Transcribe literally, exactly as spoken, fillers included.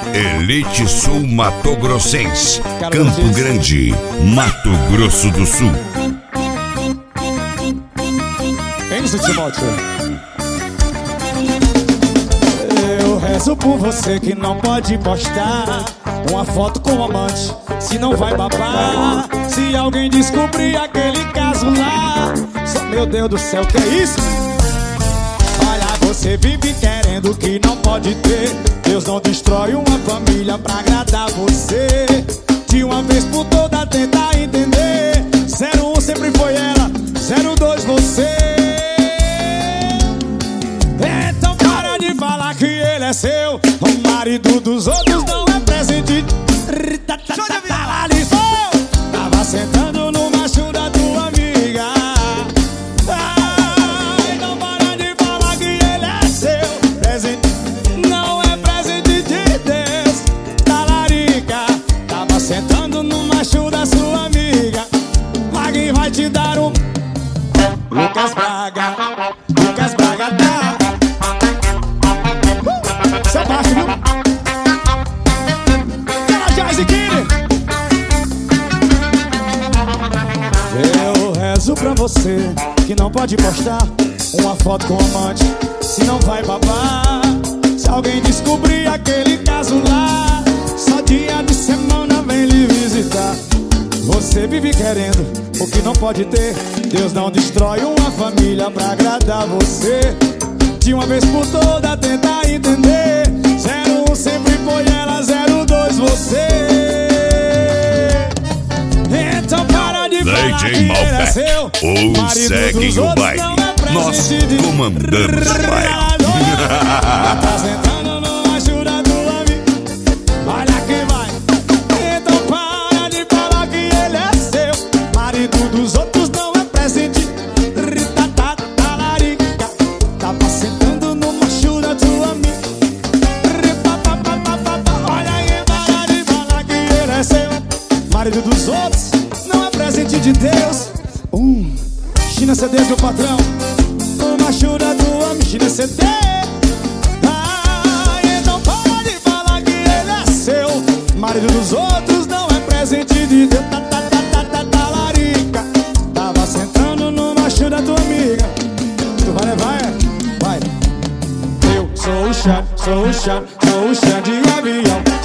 Elite Sul Mato Grossense, Campo Grande, Mato Grosso do Sul. Enzo Timóteo. Eu rezo por você que não pode postar uma foto com o amante, se não vai babar. Se alguém descobrir aquele caso lá, só, meu Deus do céu, que é isso? Olha, você vive querendo o que não pode ter. Deus não destrói uma família pra agradar você. De uma vez por toda tenta entender. Zero um sempre foi ela, zero dois você. Então para de falar que ele é seu. O marido dos outros não é presente. Tava sentando no macho da tua amiga. Ai, não para de falar que ele é seu. Presente não é presente de Deus. Talarica, tava sentando no macho da sua amiga. Magui vai te dar um Lucas Braga. Lucas Braga tá uh, seu baixo, viu? Eu rezo pra você que não pode postar uma foto com o amante, se não vai babar. Se alguém descobrir aquele caso lá, só dia de semana vem lhe visitar. Você vive querendo o que não pode ter. Deus não destrói uma família pra agradar você. De uma vez por toda tenta entender. Zero um sempre foi ela, zero dois você. Então para de falar que ele é seu. Ou segue o baile, nós comandamos o baile. Tá sentando no macho da tua amiga. Olha quem vai. Então para de falar que ele é seu. Marido dos outros não é presente. Talarica, tava sentando no macho da tua amiga. Olha quem para de falar que ele é seu. Marido dos outros presente de Deus. Um China C D do patrão. O macho da tua amiga. China C D. Ah, então para de falar que ele é seu. Marido dos outros não é presente de Deus. Tá, tá, tá, tá, tá, tá, larica. Tava sentando no macho da tua amiga. Tu vai levar, é? Vai. Eu sou o chá, sou o chá, sou o chá de avião.